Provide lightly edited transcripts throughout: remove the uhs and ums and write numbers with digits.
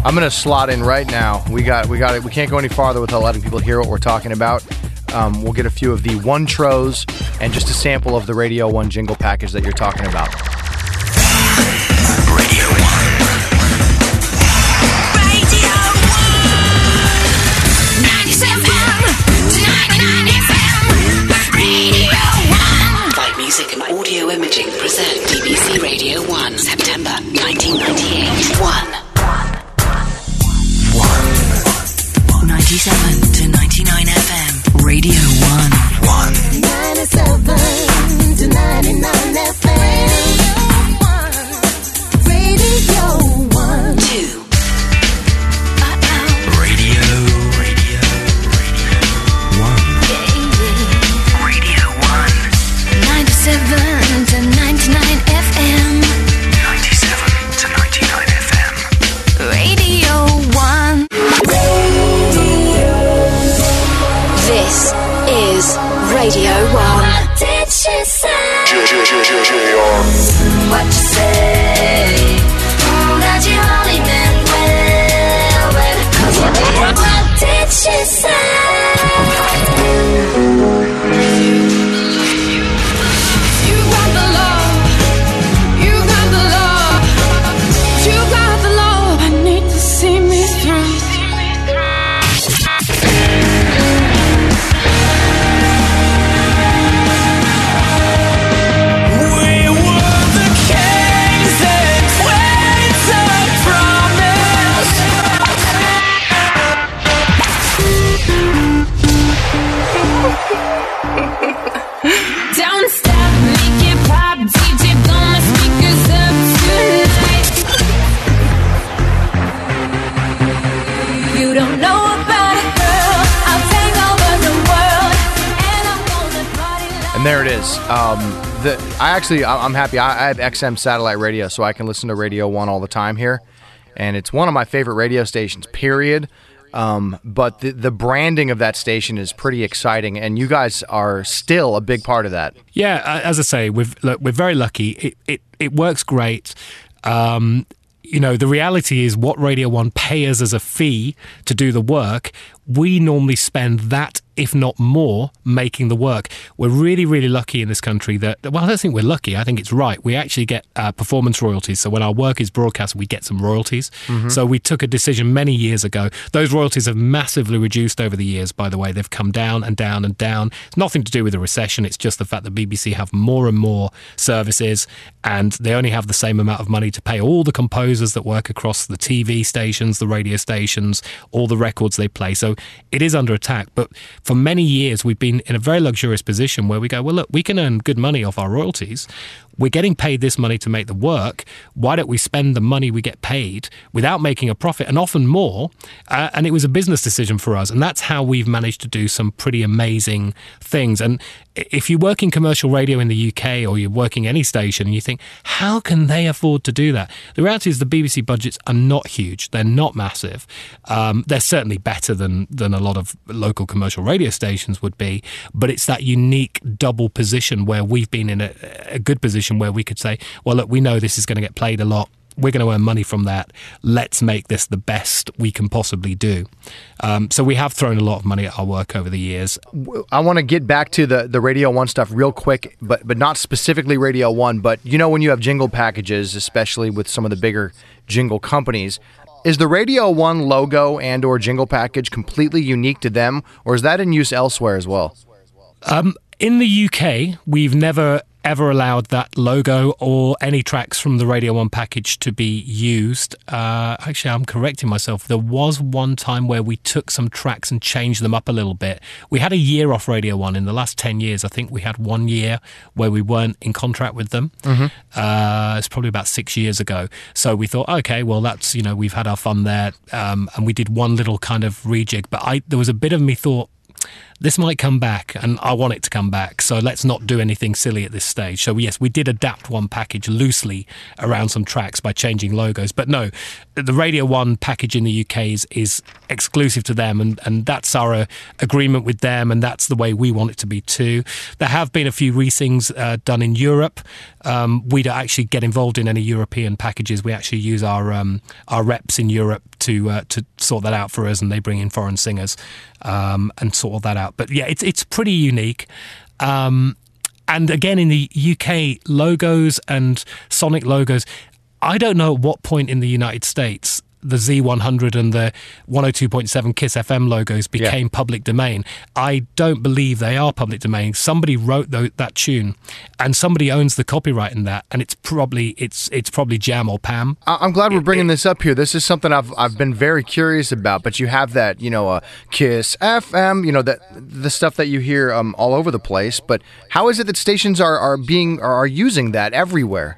I'm going to slot in right now. We got it. We can't go any farther without letting people hear what we're talking about. We'll get a few of the One-Tros and just a sample of the Radio 1 jingle package that you're talking about. Radio 1. Radio 1. 97 to 99 FM. Radio 1. Live Music and Audio Imaging present BBC Radio 1, September 1998. 97 to 99 FM. Radio 1. 97 to 99 FM. Radio 1. 2. Radio 1. Radio 1. 97 to 99 FM. 97 to 99 FM. Radio 1. This is Radio 1. What did she say? What you say? That you only meant well, baby. 'Cause what did she say? You got the love. You got the love. You got the love. I need to see me through. And there it is. I'm happy. I have XM satellite radio, so I can listen to Radio 1 all the time here. And it's one of my favorite radio stations, period. But the branding of that station is pretty exciting, and you guys are still a big part of that. Yeah, as I say, we're very lucky. It works great. The reality is what Radio 1 pay us as a fee to do the work, we normally spend that, if not more, making the work. We're really, really lucky in this country that, well, I don't think we're lucky. I think it's right. We actually get performance royalties. So when our work is broadcast, we get some royalties. Mm-hmm. So we took a decision many years ago. Those royalties have massively reduced over the years, by the way. They've come down and down and down. It's nothing to do with the recession. It's just the fact that BBC have more and more services, and they only have the same amount of money to pay all the composers that work across the TV stations, the radio stations, all the records they play. So it is under attack. But for many years, we've been in a very luxurious position where we go, well, look, we can earn good money off our royalties. We're getting paid this money to make the work. Why don't we spend the money we get paid without making a profit, and often more? And it was a business decision for us. And that's how we've managed to do some pretty amazing things. And if you work in commercial radio in the UK, or you're working any station, and you think, how can they afford to do that? The reality is the BBC budgets are not huge. They're not massive. They're certainly better than a lot of local commercial radio stations would be. But it's that unique double position where we've been in a good position where we could say, well, look, we know this is going to get played a lot. We're going to earn money from that. Let's make this the best we can possibly do. So we have thrown a lot of money at our work over the years. I want to get back to the Radio 1 stuff real quick, but not specifically Radio 1. But when you have jingle packages, especially with some of the bigger jingle companies, is the Radio 1 logo and or jingle package completely unique to them, or is that in use elsewhere as well? In the UK, we've never ever allowed that logo or any tracks from the Radio 1 package to be used. Actually, I'm correcting myself. There was one time where we took some tracks and changed them up a little bit. We had a year off Radio 1. In the last 10 years, I think we had 1 year where we weren't in contract with them. Mm-hmm. It's probably about 6 years ago. So we thought, okay, well, that's, we've had our fun there. And we did one little kind of rejig. But there was a bit of me thought, this might come back, and I want it to come back, so let's not do anything silly at this stage. So yes, we did adapt one package loosely around some tracks by changing logos, but no, the Radio 1 package in the UK is exclusive to them, and that's our agreement with them, and that's the way we want it to be too. There have been a few resings done in Europe, we don't actually get involved in any European packages. We actually use our reps in Europe to sort that out for us, and they bring in foreign singers and sort all that out. But yeah, it's pretty unique. And again, in the UK, logos and sonic logos, I don't know at what point in the United States the Z100 and the 102.7 Kiss FM logos became public domain. I don't believe they are public domain. Somebody wrote that tune, and somebody owns the copyright in that, and it's probably Jam or Pam. I'm glad we're bringing this up here. This is something I've been very curious about. But you have that, Kiss FM, that the stuff that you hear all over the place. But how is it that stations are using that everywhere?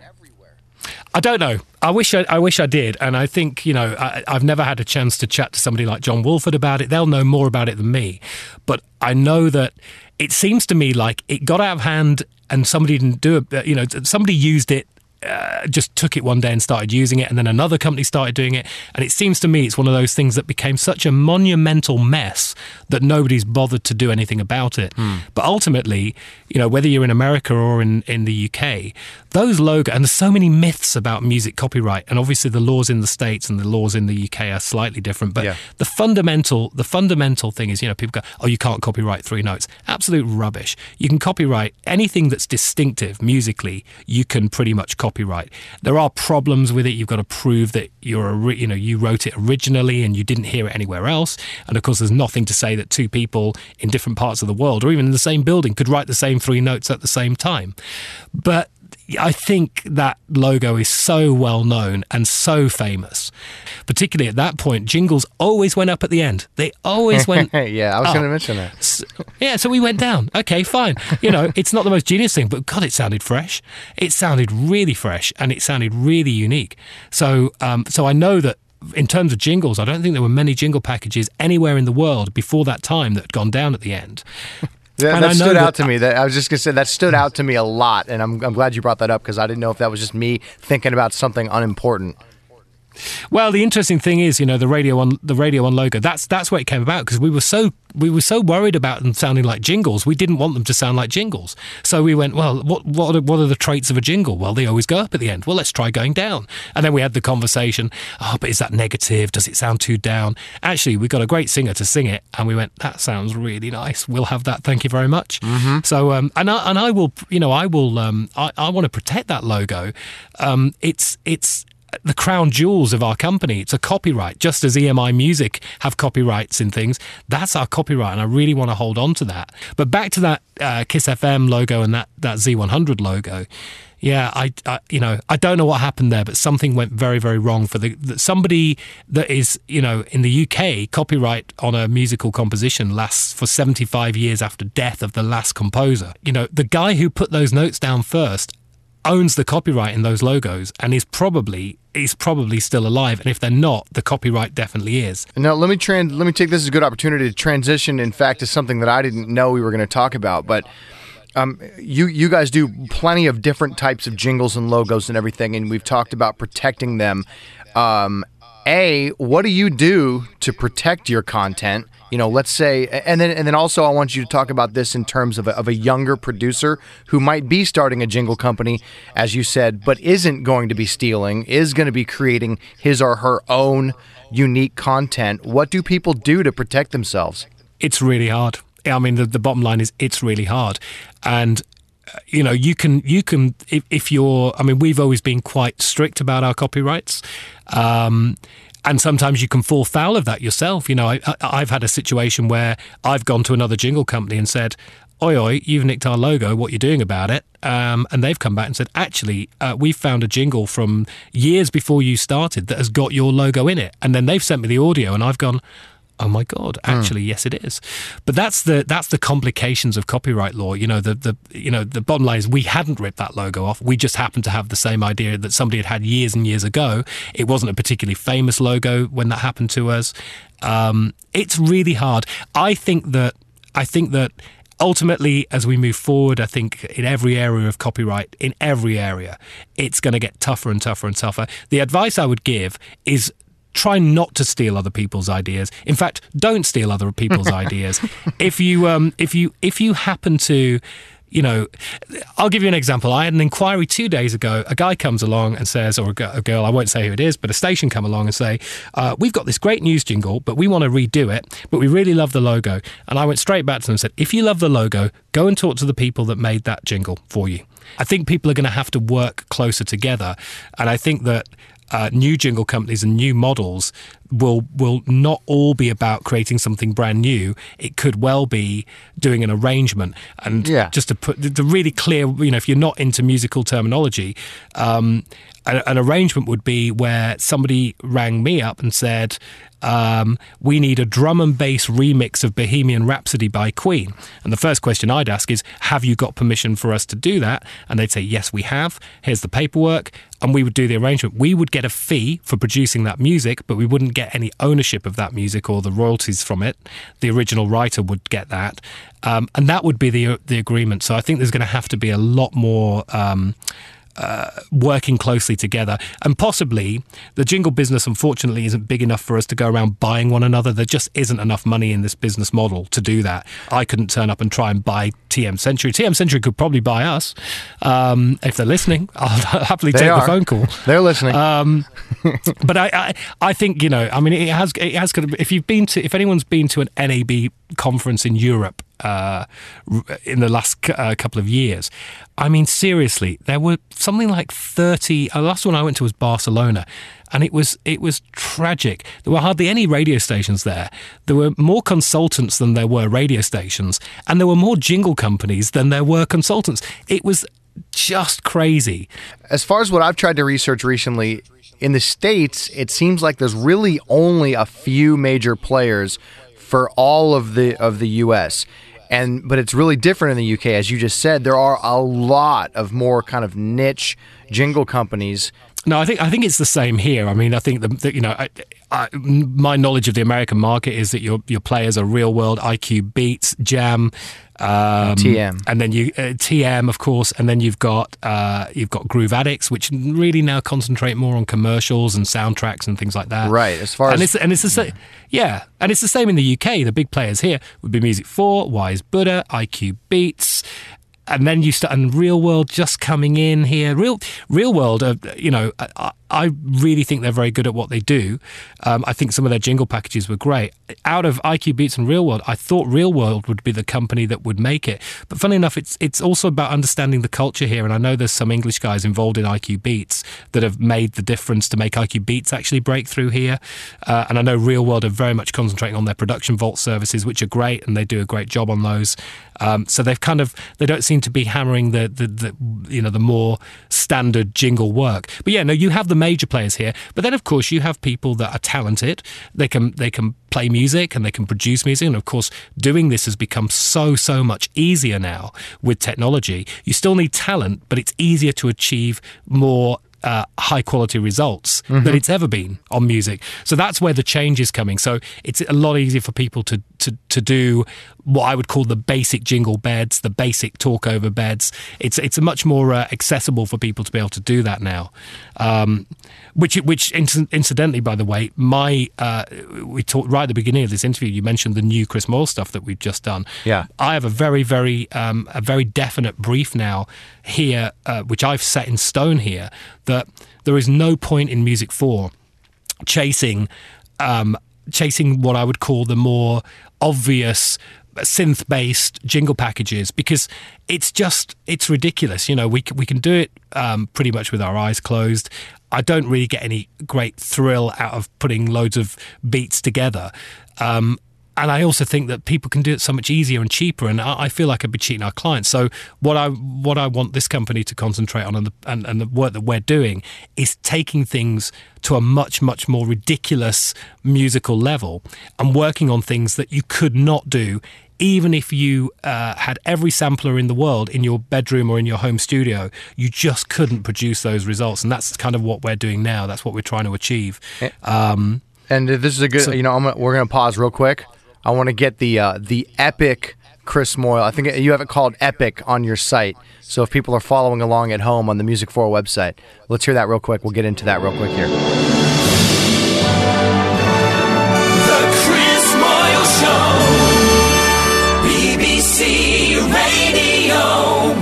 I don't know. I wish I did, and I think I've never had a chance to chat to somebody like John Wolford about it. They'll know more about it than me, but I know that it seems to me like it got out of hand, and somebody didn't do it. Somebody used it. Just took it one day and started using it, and then another company started doing it, and it seems to me it's one of those things that became such a monumental mess that nobody's bothered to do anything about it. But ultimately, whether you're in America or in the UK, those logos, and there's so many myths about music copyright, and obviously the laws in the States and the laws in the UK are slightly different, but the fundamental thing is, people go, oh, you can't copyright 3 notes. Absolute rubbish. You can copyright anything that's distinctive musically. You can pretty much copyright. There are problems with it. You've got to prove that you wrote it originally and you didn't hear it anywhere else. And of course, there's nothing to say that 2 people in different parts of the world, or even in the same building, could write the same 3 notes at the same time. But I think that logo is so well known and so famous. Particularly at that point, jingles always went up at the end. They always went Yeah, I was going to mention that. So we went down. Okay, fine. It's not the most genius thing, but God, it sounded fresh. It sounded really fresh, and it sounded really unique. So I know that in terms of jingles, I don't think there were many jingle packages anywhere in the world before that time that had gone down at the end. That stood out to me. I was just going to say that stood out to me a lot, and I'm glad you brought that up, because I didn't know if that was just me thinking about something unimportant. Well, the interesting thing is, the Radio 1 logo. That's where it came about, because we were so worried about them sounding like jingles. We didn't want them to sound like jingles. So we went, well, what are the traits of a jingle? Well, they always go up at the end. Well, let's try going down. And then we had the conversation. Oh, but is that negative? Does it sound too down? Actually, we got a great singer to sing it, and we went, that sounds really nice. We'll have that. Thank you very much. Mm-hmm. So, I want to protect that logo. It's the crown jewels of our company. It's a copyright, just as EMI Music have copyrights in things. That's our copyright, and I really want to hold on to that. But back to that Kiss FM logo and that Z100 logo. Yeah, I don't know what happened there, but something went very, very wrong for somebody that is, in the UK, copyright on a musical composition lasts for 75 years after death of the last composer. The guy who put those notes down first owns the copyright in those logos, and is probably still alive. And if they're not, the copyright definitely is. Now, let me take this as a good opportunity to transition, in fact, to something that I didn't know we were going to talk about. But you guys do plenty of different types of jingles and logos and everything, and we've talked about protecting them. What do you do to protect your content? Let's say, and then also I want you to talk about this in terms of a younger producer who might be starting a jingle company, as you said, but isn't going to be stealing, is going to be creating his or her own unique content. What do people do to protect themselves? It's really hard. I mean, the bottom line is it's really hard. And you can if you're, we've always been quite strict about our copyrights. And sometimes you can fall foul of that yourself. I've had a situation where I've gone to another jingle company and said, oi, you've nicked our logo, what are you doing about it? And they've come back and said, actually, we've found a jingle from years before you started that has got your logo in it. And then they've sent me the audio, and I've gone, oh my God, actually, yes, it is. But that's the complications of copyright law. The bottom line is we hadn't ripped that logo off. We just happened to have the same idea that somebody had years and years ago. It wasn't a particularly famous logo when that happened to us. It's really hard. I think that ultimately, as we move forward, I think in every area of copyright, it's going to get tougher and tougher and tougher. The advice I would give is try not to steal other people's ideas. In fact, don't steal other people's ideas. If you happen to, I'll give you an example. I had an inquiry 2 days ago. A guy comes along and says, or a girl, I won't say who it is, but a station come along and say, we've got this great news jingle, but we want to redo it, but we really love the logo. And I went straight back to them and said, if you love the logo, go and talk to the people that made that jingle for you. I think people are going to have to work closer together. And I think that new jingle companies and new models will not all be about creating something brand new. It could well be doing an arrangement. And just to put the really clear, if you're not into musical terminology, an arrangement would be where somebody rang me up and said, we need a drum and bass remix of Bohemian Rhapsody by Queen. And the first question I'd ask is, have you got permission for us to do that? And they'd say, yes, we have. Here's the paperwork. And we would do the arrangement. We would get a fee for producing that music, but we wouldn't get any ownership of that music or the royalties from it. The original writer would get that. And that would be the agreement. So I think there's going to have to be a lot more working closely together. And possibly the jingle business, unfortunately, isn't big enough for us to go around buying one another. There just isn't enough money in this business model to do that. I couldn't turn up and try and buy TM Century. TM Century could probably buy us. If they're listening, I'll happily take the phone call. They're listening. But I think, it has if anyone's been to an NAB conference in Europe in the last couple of years, seriously, there were something like 30. The last one I went to was Barcelona, and it was tragic. There were hardly any radio stations there. There were more consultants than there were radio stations, and there were more jingle companies than there were consultants. It was just crazy. As far as what I've tried to research recently, in the States, it seems like there's really only a few major players for all of the U.S., but it's really different in the UK. As you just said, there are a lot of more kind of niche jingle companies. No, I think it's the same here. I think my knowledge of the American market is that your players are Real World, IQ Beats, Jam, TM, and then you TM, of course, and then you've got Groove Addicts, which really now concentrate more on commercials and soundtracks and things like that. Right. It's the same. Yeah, and it's the same in the UK. The big players here would be Music 4, Wise Buddha, IQ Beats. And then you start, and Real World just coming in here. Real World, I really think they're very good at what they do. I think some of their jingle packages were great. Out of IQ Beats and Real World, I thought Real World would be the company that would make it. But funny enough, it's also about understanding the culture here. And I know there's some English guys involved in IQ Beats that have made the difference to make IQ Beats actually break through here. And I know Real World are very much concentrating on their production vault services, which are great, and they do a great job on those. So they don't seem to be hammering the more standard jingle work. But yeah, no, you have the major players here, but then of course you have people that are talented. They can play music and they can produce music, and of course doing this has become so much easier now with technology. You still need talent, but it's easier to achieve more high quality results than it's ever been on music. So that's where the change is coming. So it's a lot easier for people to do what I would call the basic jingle beds, the basic talk over beds. It's a much more accessible for people to be able to do that now. Which incidentally, by the way, we talked right at the beginning of this interview. You mentioned the new Chris Moyle stuff that we've just done. Yeah, I have a very definite brief now here, which I've set in stone here, that there is no point in Music 4 chasing what I would call the more obvious synth-based jingle packages, because it's ridiculous. We can do it pretty much with our eyes closed. I don't really get any great thrill out of putting loads of beats together. And I also think that people can do it so much easier and cheaper, and I feel like I'd be cheating our clients. So what I want this company to concentrate on, and the work that we're doing, is taking things to a much more ridiculous musical level and working on things that you could not do even if you had every sampler in the world in your bedroom or in your home studio. You just couldn't produce those results, and that's kind of what we're doing now. That's what we're trying to achieve. And this is a good, we're going to pause real quick. I want to get the epic Chris Moyle. I think you have it called Epic on your site. So if people are following along at home on the Music 4 website, let's hear that real quick. We'll get into that real quick here. The Chris Moyle Show, BBC Radio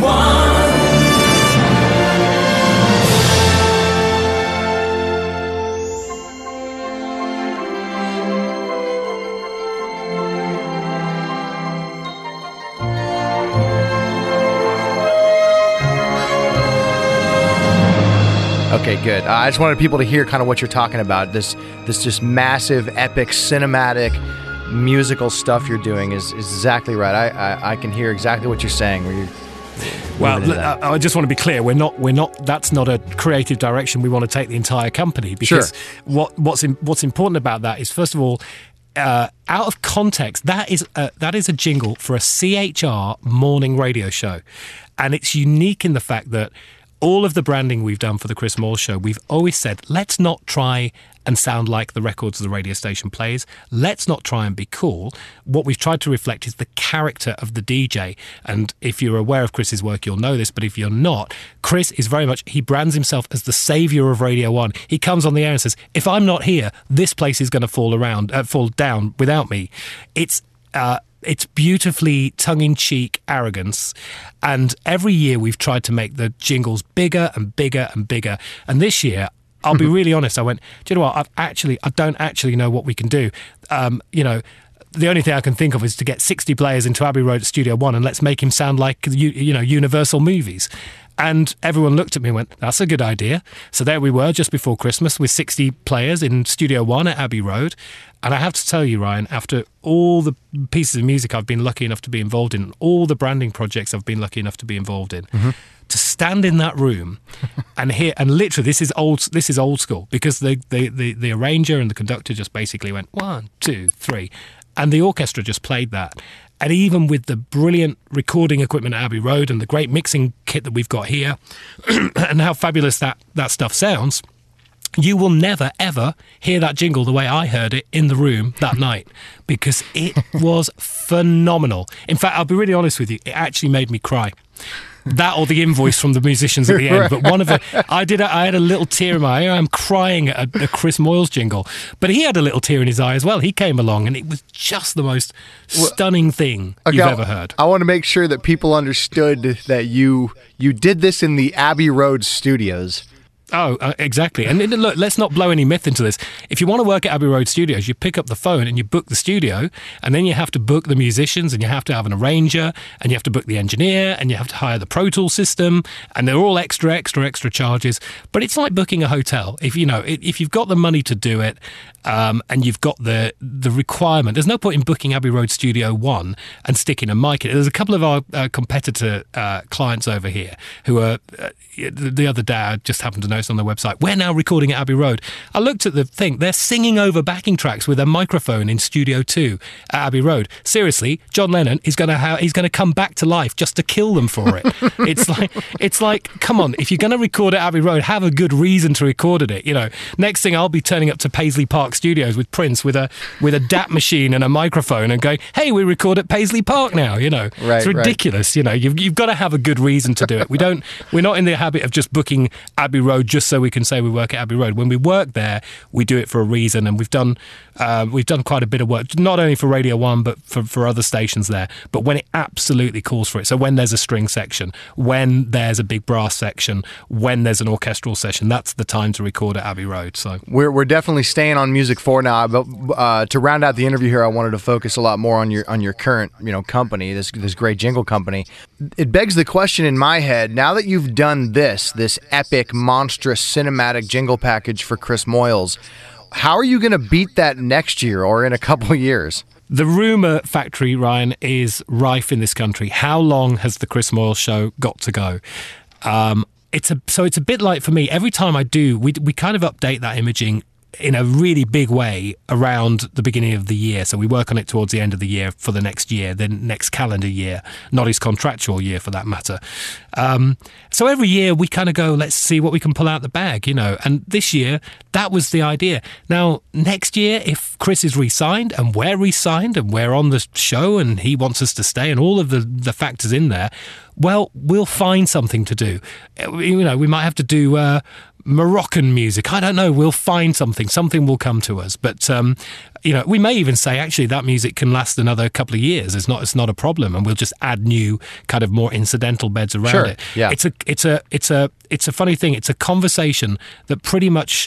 Okay, good. I just wanted people to hear kind of what you're talking about. This just massive, epic, cinematic, musical stuff you're doing is exactly right. I can hear exactly what you're saying. Well, I just want to be clear. We're not. That's not a creative direction we want to take the entire company. Because what's important about that is, first of all, out of context, that is a jingle for a CHR morning radio show, and it's unique in the fact that all of the branding we've done for the Chris Moyles Show, we've always said, let's not try and sound like the records the radio station plays. Let's not try and be cool. What we've tried to reflect is the character of the DJ. And if you're aware of Chris's work, you'll know this. But if you're not, Chris is very much, he brands himself as the savior of Radio 1. He comes on the air and says, if I'm not here, this place is going to fall down without me. It's beautifully tongue-in-cheek arrogance, and every year we've tried to make the jingles bigger and bigger and bigger. And this year, I'll be really honest, I went, do you know what, I don't actually know what we can do. The only thing I can think of is to get 60 players into Abbey Road at Studio One and let's make him sound like, Universal Movies. And everyone looked at me and went, that's a good idea. So there we were just before Christmas with 60 players in Studio One at Abbey Road. And I have to tell you, Ryan, after all the pieces of music I've been lucky enough to be involved in, all the branding projects I've been lucky enough to be involved in, to stand in that room and hear, and literally this is old school, because the arranger and the conductor just basically went 1, 2, 3, and the orchestra just played that. And even with the brilliant recording equipment at Abbey Road and the great mixing kit that we've got here and how fabulous that stuff sounds, you will never, ever hear that jingle the way I heard it in the room that night, because it was phenomenal. In fact, I'll be really honest with you, it actually made me cry. That or the invoice from the musicians at the end. But one of it, I had a little tear in my eye. I'm crying at a Chris Moyles jingle. But he had a little tear in his eye as well. He came along and it was just the most stunning thing you've ever heard. I want to make sure that people understood that you did this in the Abbey Road studios. Oh, exactly. And look, let's not blow any myth into this. If you want to work at Abbey Road Studios, you pick up the phone and you book the studio, and then you have to book the musicians, and you have to have an arranger, and you have to book the engineer, and you have to hire the Pro Tools system, and they're all extra charges. But it's like booking a hotel. If you've got the money to do it, and you've got the requirement, there's no point in booking Abbey Road Studio 1 and sticking a mic in it. There's a couple of our competitor clients over here who are, the other day I just happened to notice on their website, we're now recording at Abbey Road. I looked at the thing, they're singing over backing tracks with a microphone in Studio 2 at Abbey Road. Seriously, John Lennon is going to come back to life just to kill them for it. It's like, come on, if you're going to record at Abbey Road, have a good reason to record at it. Next thing I'll be turning up to Paisley Park Studios with Prince with a DAT machine and a microphone and going, hey, we record at Paisley Park now. Right, it's ridiculous. Right. You've got to have a good reason to do it. We're not in the habit of just booking Abbey Road just so we can say we work at Abbey Road. When we work there, we do it for a reason, and we've done quite a bit of work, not only for Radio 1 but for other stations there. But when it absolutely calls for it, so when there's a string section, when there's a big brass section, when there's an orchestral session, that's the time to record at Abbey Road. So we're definitely staying on Music 4 now. But to round out the interview here, I wanted to focus a lot more on your current company, this great jingle company. It begs the question in my head, now that you've done this epic, monstrous, cinematic jingle package for Chris Moyles, how are you going to beat that next year or in a couple of years? The rumour factory, Ryan, is rife in this country. How long has the Chris Moyles Show got to go? It's a bit like, for me, every time I do, we kind of update that imaging in a really big way around the beginning of the year. So we work on it towards the end of the year for the next year, the next calendar year, not his contractual year for that matter. So every year we kind of go, let's see what we can pull out the bag, and this year that was the idea. Now, next year, if Chris is re-signed and we're on the show and he wants us to stay and all of the factors in there, well, we'll find something to do. We might have to do Moroccan music. I don't know. We'll find something. Something will come to us. But we may even say, actually, that music can last another couple of years. It's not a problem, and we'll just add new kind of more incidental beds around it. Yeah. It's a funny thing. It's a conversation that pretty much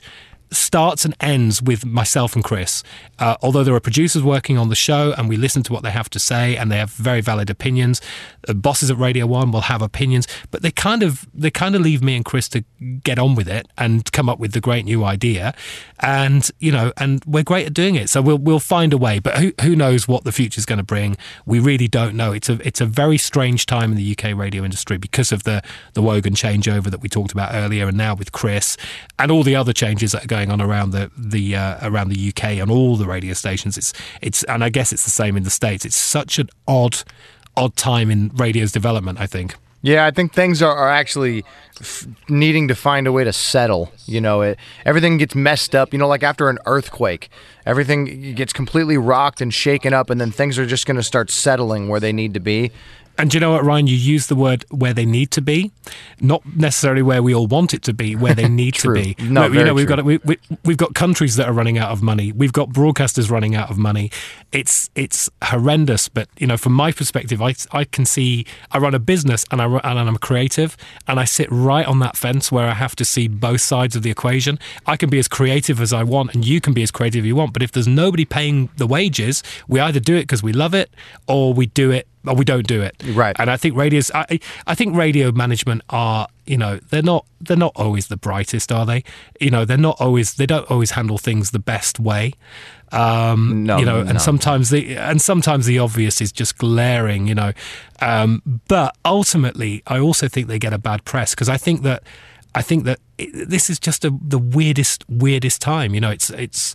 starts and ends with myself and Chris. Although there are producers working on the show and we listen to what they have to say and they have very valid opinions, bosses at Radio 1 will have opinions, but they kind of leave me and Chris to get on with it and come up with the great new idea. And, and we're great at doing it. So we'll find a way, but who knows what the future's going to bring. We really don't know. It's a very strange time in the UK radio industry because of the Wogan changeover that we talked about earlier, and now with Chris and all the other changes that are going on around the UK and all the radio stations. It's and I guess it's the same in the States. It's such an odd time in radio's development, I think. Yeah, I think things are actually needing to find a way to settle. Everything gets messed up. Like after an earthquake, everything gets completely rocked and shaken up, and then things are just going to start settling where they need to be. And do you know what, Ryan? You use the word where they need to be, not necessarily where we all want it to be, where they need to be. No, we've got countries that are running out of money. We've got broadcasters running out of money. It's horrendous. But from my perspective, I can see. I run a business and I'm a creative, and I sit right on that fence where I have to see both sides of the equation. I can be as creative as I want, and you can be as creative as you want. But if there's nobody paying the wages, we either do it because we love it, or we do it. Or we don't do it. Right. And I think I think radio management are, they're not always the brightest, are they? They don't always handle things the best way. And sometimes the obvious is just glaring, but ultimately I also think they get a bad press because I think that this is just the weirdest time. It's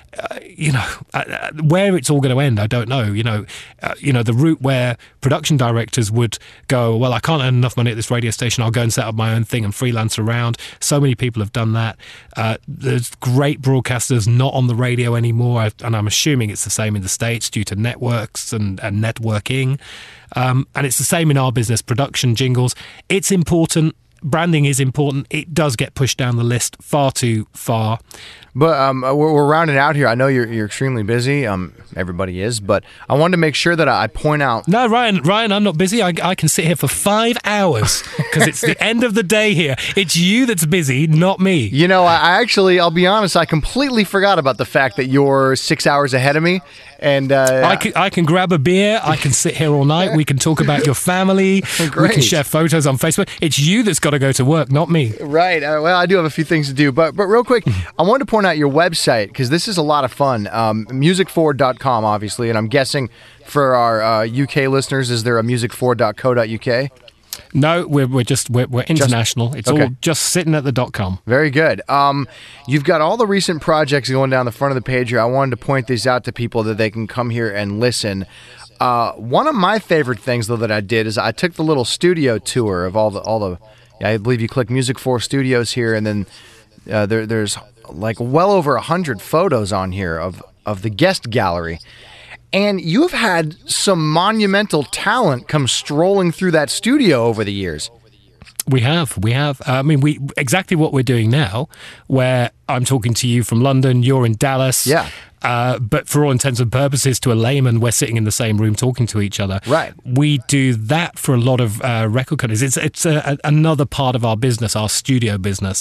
where it's all going to end, I don't know. The route where production directors would go, well, I can't earn enough money at this radio station, I'll go and set up my own thing and freelance around. So many people have done that. There's great broadcasters not on the radio anymore, and I'm assuming it's the same in the States due to networks and networking. And it's the same in our business, production, jingles. It's important. Branding is important. It does get pushed down the list far too far. But we're rounding out here. I know you're extremely busy. Everybody is. But I wanted to make sure that I point out... No, Ryan, I'm not busy. I can sit here for 5 hours because it's the end of the day here. It's you that's busy, not me. I'll be honest, I completely forgot about the fact that you're 6 hours ahead of me. And I can grab a beer. I can sit here all night. We can talk about your family. Great. We can share photos on Facebook. It's you that's got to go to work, not me. Right. Well, I do have a few things to do. But real quick, I wanted to point out your website because this is a lot of fun. Music4.com, obviously. And I'm guessing for our UK listeners, is there a music4.co.uk? No, we're international. It's okay. all just sitting at the .com. Very good. You've got all the recent projects going down the front of the page here. I wanted to point these out to people that they can come here and listen. One of my favorite things, though, that I did is I took the little studio tour of all the. I believe you click Music 4 Studios here, and then there's like well over 100 photos on here of the guest gallery. And you've had some monumental talent come strolling through that studio over the years. We have. I mean, exactly what we're doing now, where I'm talking to you from London, you're in Dallas. Yeah. But for all intents and purposes, to a layman, we're sitting in the same room talking to each other. Right. We do that for a lot of record companies. It's another part of our business, our studio business.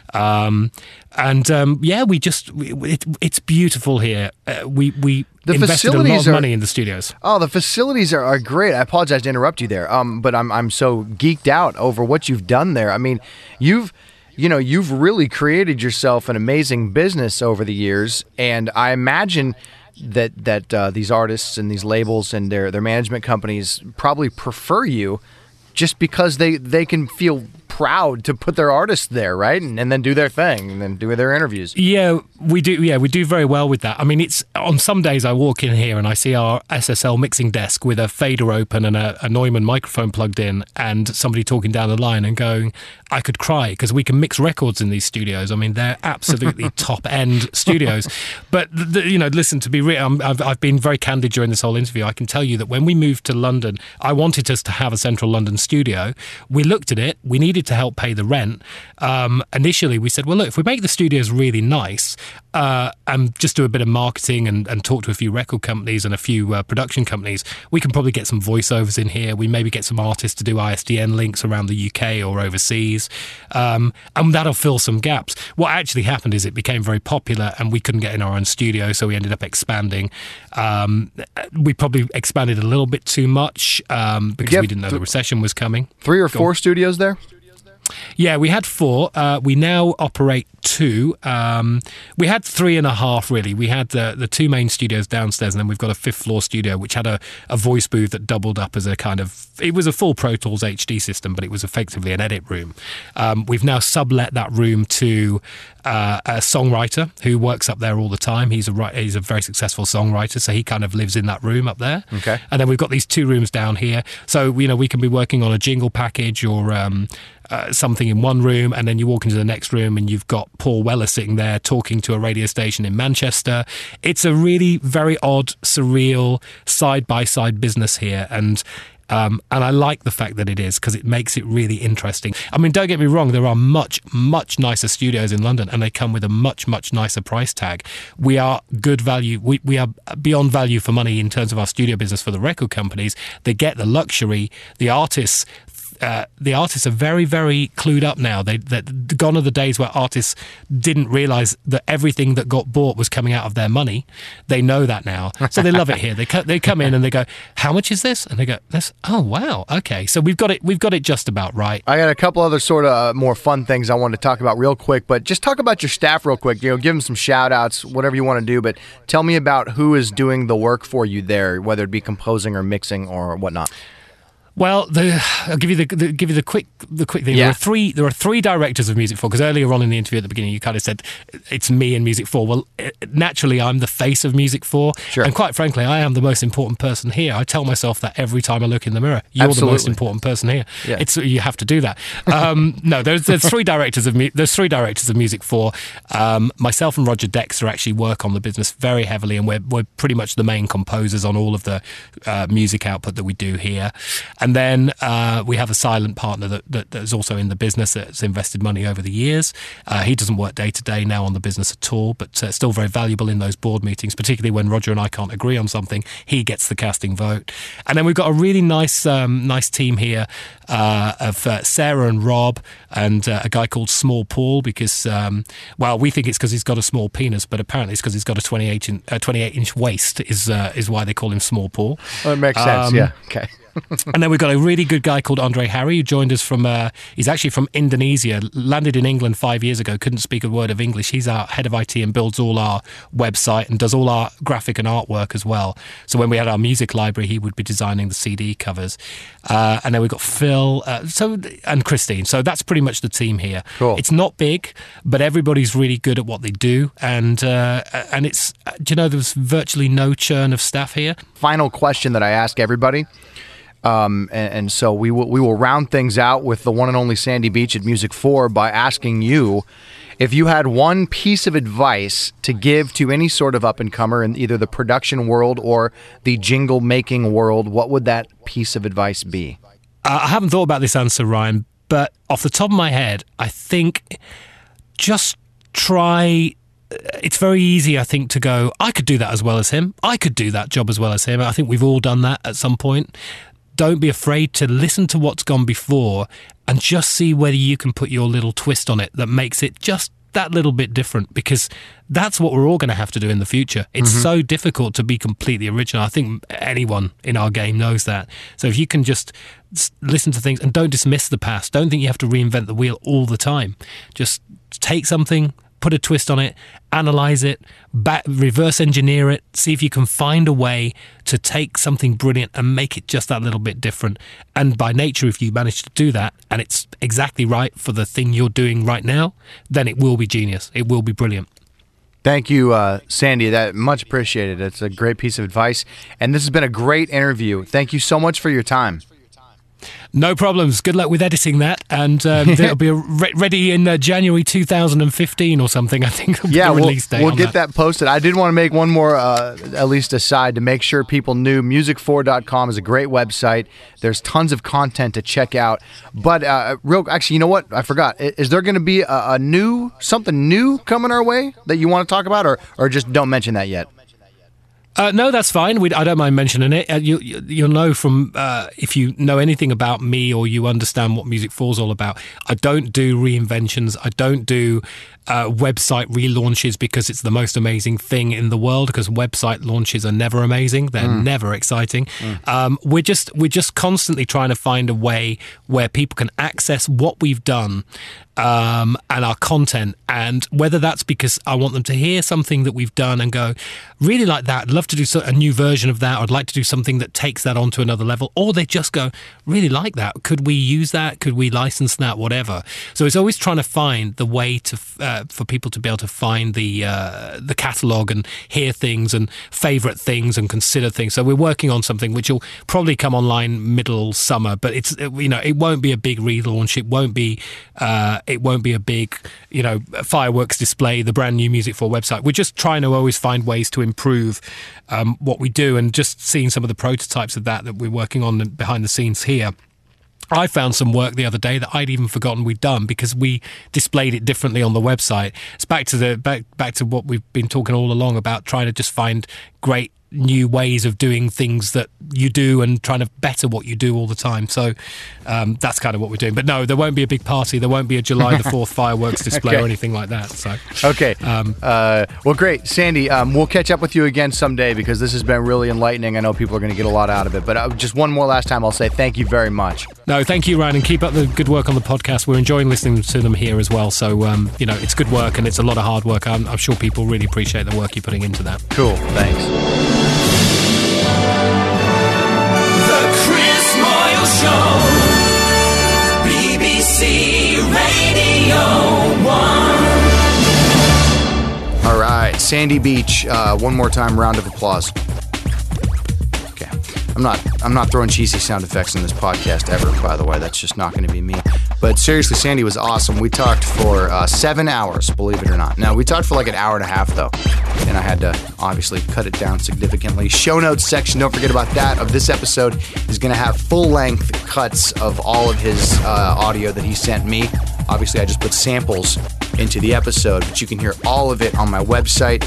It's beautiful here. We invested a lot of money in the studios. Oh, the facilities are great. I apologize to interrupt you there, but I'm so geeked out over what you've done there. I mean, you've really created yourself an amazing business over the years, and I imagine that these artists and these labels and their management companies probably prefer you just because they can feel proud to put their artists there, right? And then do their thing and then do their interviews. Yeah, we do. Yeah, we do very well with that. I mean, it's on some days I walk in here and I see our SSL mixing desk with a fader open and a Neumann microphone plugged in and somebody talking down the line and going, I could cry because we can mix records in these studios. I mean, they're absolutely top-end studios. But, listen, to be real, I've been very candid during this whole interview. I can tell you that when we moved to London, I wanted us to have a central London studio. We looked at it. We needed to help pay the rent. Initially, we said, well, look, if we make the studios really nice, and just do a bit of marketing and talk to a few record companies and a few production companies, we can probably get some voiceovers in here. We maybe get some artists to do ISDN links around the UK or overseas, and that'll fill some gaps. What actually happened is it became very popular and we couldn't get in our own studio, so we ended up expanding. We probably expanded a little bit too much because we didn't know the recession was coming. 3 or 4 studios there? Yeah, we had 4. We now operate 2. We had 3.5, really. We had the 2 main studios downstairs, and then we've got a 5th floor studio, which had a voice booth that doubled up as a kind of... It was a full Pro Tools HD system, but it was effectively an edit room. We've now sublet that room to a songwriter who works up there all the time. He's a very successful songwriter, so he kind of lives in that room up there. Okay. And then we've got these 2 rooms down here. So, we can be working on a jingle package or... something in one room, and then you walk into the next room and you've got Paul Weller sitting there talking to a radio station in Manchester. It's a really very odd, surreal, side-by-side business here, and I like the fact that it is, because it makes it really interesting. I mean, don't get me wrong, there are much, much nicer studios in London, and they come with a much, much nicer price tag. We are good value. We are beyond value for money in terms of our studio business for the record companies. They get the luxury. The artists are very, very clued up now. Gone are the days where artists didn't realise that everything that got bought was coming out of their money. They know that now, so they love it here. They come in and they go, "How much is this?" And they go, "This. Oh wow, okay." So we've got it just about right. I got a couple other sort of more fun things I wanted to talk about real quick, but just talk about your staff real quick. Give them some shout outs, whatever you want to do, but tell me about who is doing the work for you there, whether it be composing or mixing or whatnot. Well, I'll give you the quick thing. Yeah. There are three directors of Music 4, because earlier on in the interview at the beginning you kind of said it's me and Music 4. Well, naturally I'm the face of Music 4, sure. And quite frankly I am the most important person here. I tell myself that every time I look in the mirror. You're Absolutely. the most important person here. Yeah. You have to do that. No, there's 3 directors of Music 4. Myself and Roger Dexter actually work on the business very heavily, and we're pretty much the main composers on all of the music output that we do here. And then we have a silent partner that is also in the business, that's invested money over the years. He doesn't work day to day now on the business at all, but still very valuable in those board meetings, particularly when Roger and I can't agree on something. He gets the casting vote. And then we've got a really nice team here of Sarah and Rob and a guy called Small Paul, because, we think it's because he's got a small penis, but apparently it's because he's got a 28-inch waist is why they call him Small Paul. Well, it makes sense, yeah. Okay. And then we've got a really good guy called Andre Harry, who joined us from, he's actually from Indonesia, landed in England 5 years ago, couldn't speak a word of English. He's our head of IT and builds all our website and does all our graphic and artwork as well. So when we had our music library, he would be designing the CD covers. And then we've got Phil and Christine. So that's pretty much the team here. Cool. It's not big, but everybody's really good at what they do. And it's, there's virtually no churn of staff here. Final question that I ask everybody. And so we will round things out with the one and only Sandy Beach at Music 4 by asking you, if you had one piece of advice to give to any sort of up-and-comer in either the production world or the jingle-making world, what would that piece of advice be? I haven't thought about this answer, Ryan, but off the top of my head, I think just try... It's very easy, I think, to go, I could do that as well as him. I could do that job as well as him. I think we've all done that at some point. Don't be afraid to listen to what's gone before and just see whether you can put your little twist on it that makes it just that little bit different, because that's what we're all going to have to do in the future. It's so difficult to be completely original. I think anyone in our game knows that. So if you can just listen to things and don't dismiss the past, don't think you have to reinvent the wheel all the time. Just take something, put a twist on it, analyze it, reverse engineer it, see if you can find a way to take something brilliant and make it just that little bit different. And by nature, if you manage to do that and it's exactly right for the thing you're doing right now, then it will be genius. It will be brilliant. Thank you, Sandy. That much appreciated. It's a great piece of advice. And this has been a great interview. Thank you so much for your time. No problems. Good luck with editing that, and it'll be ready in January 2015 or something. I think. Yeah, the release date we'll get that posted. I did want to make one more, at least aside, to make sure people knew. Music4.com is a great website. There's tons of content to check out. But actually, you know what? I forgot. Is there going to be something new coming our way that you want to talk about, or just don't mention that yet? No, that's fine. I don't mind mentioning it. You'll know from if you know anything about me or you understand what Music 4 is all about. I don't do reinventions. I don't do website relaunches because it's the most amazing thing in the world, because website launches are never amazing. They're never exciting. We're just constantly trying to find a way where people can access what we've done and our content, and whether that's because I want them to hear something that we've done and go, really like that, I'd love to do a new version of that, I'd like to do something that takes that on to another level, or they just go, really like that, could we use that, could we license that, whatever. So it's always trying to find the way to for people to be able to find the catalogue and hear things and favourite things and consider things. So we're working on something which will probably come online middle summer, but it won't be a big relaunch, it won't be a big, fireworks display, the brand new Music 4 website. We're just trying to always find ways to improve what we do, and just seeing some of the prototypes of that we're working on behind the scenes here. I found some work the other day that I'd even forgotten we'd done because we displayed it differently on the website. It's back to what we've been talking all along about, trying to just find great new ways of doing things that you do and trying to better what you do all the time. So that's kind of what we're doing. But no, there won't be a big party. There won't be a July the 4th fireworks display or anything like that. So okay. Well, great. Sandy, we'll catch up with you again someday because this has been really enlightening. I know people are going to get a lot out of it. But just one more last time, I'll say thank you very much. No, thank you, Ryan, and keep up the good work on the podcast. We're enjoying listening to them here as well. So, it's good work and it's a lot of hard work. I'm sure people really appreciate the work you're putting into that. Cool. Thanks. The Chris Moyle Show, BBC Radio 1. All right, Sandy Beach. One more time, round of applause. Okay, I'm not throwing cheesy sound effects in this podcast ever. By the way, that's just not going to be me. But seriously, Sandy was awesome. We talked for 7 hours, believe it or not. Now, we talked for like an hour and a half, though. And I had to obviously cut it down significantly. Show notes section, don't forget about that, of this episode is going to have full-length cuts of all of his audio that he sent me. Obviously, I just put samples into the episode, but you can hear all of it on my website.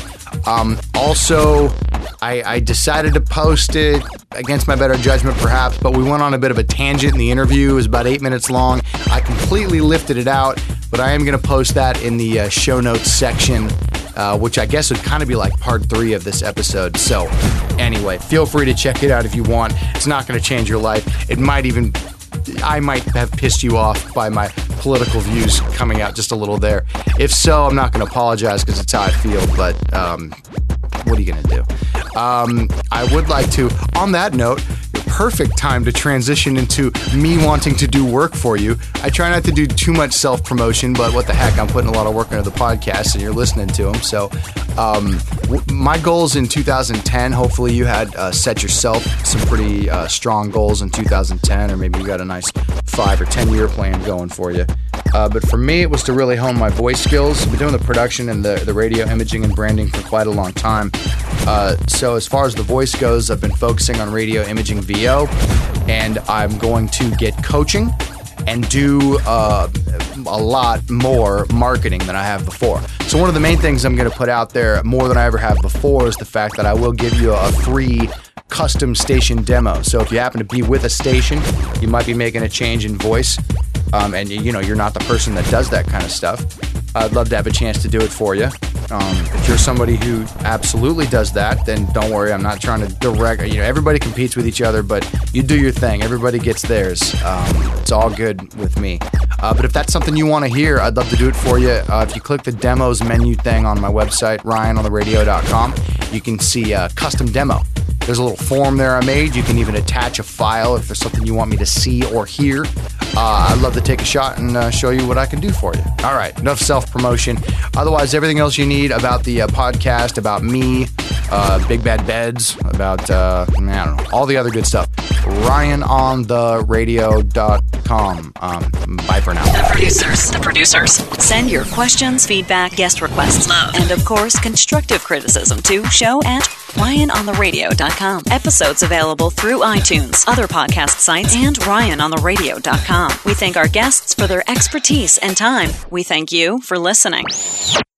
Also, I decided to post it against my better judgment, perhaps, but we went on a bit of a tangent in the interview. It was about 8 minutes long. I completely lifted it out, but I am going to post that in the show notes section, which I guess would kind of be like part 3 of this episode. So anyway, feel free to check it out if you want. It's not going to change your life. I might have pissed you off by my political views coming out just a little there. If so, I'm not going to apologize because it's how I feel, but what are you going to do? I would like to, on that note, perfect time to transition into me wanting to do work for you. I try not to do too much self-promotion, but what the heck, I'm putting a lot of work into the podcast and you're listening to them. So my goals in 2010, hopefully you had set yourself some pretty strong goals in 2010, or maybe you got a nice 5 or 10 year plan going for you. But for me, it was to really hone my voice skills. I've been doing the production and the radio imaging and branding for quite a long time. So as far as the voice goes, I've been focusing on radio imaging VO, and I'm going to get coaching and do a lot more marketing than I have before. So one of the main things I'm going to put out there more than I ever have before is the fact that I will give you a free custom station demo. So if you happen to be with a station, you might be making a change in voice, and you're not the person that does that kind of stuff, I'd love to have a chance to do it for you. If you're somebody who absolutely does that, then don't worry. I'm not trying to direct. Everybody competes with each other, but you do your thing. Everybody gets theirs. It's all good with me. But if that's something you want to hear, I'd love to do it for you. If you click the demos menu thing on my website, ryanontheradio.com, you can see a custom demo. There's a little form there I made. You can even attach a file if there's something you want me to see or hear. I'd love to take a shot and show you what I can do for you. All right, enough self-promotion. Otherwise, everything else you need about the podcast, about me, Big Bad Beds, about, I don't know, all the other good stuff. RyanOnTheRadio.com. Bye for now. The producers. Send your questions, feedback, guest requests, love, and of course, constructive criticism to show at RyanOnTheRadio.com. Episodes available through iTunes, other podcast sites, and RyanOnTheRadio.com. We thank our guests for their expertise and time. We thank you for listening.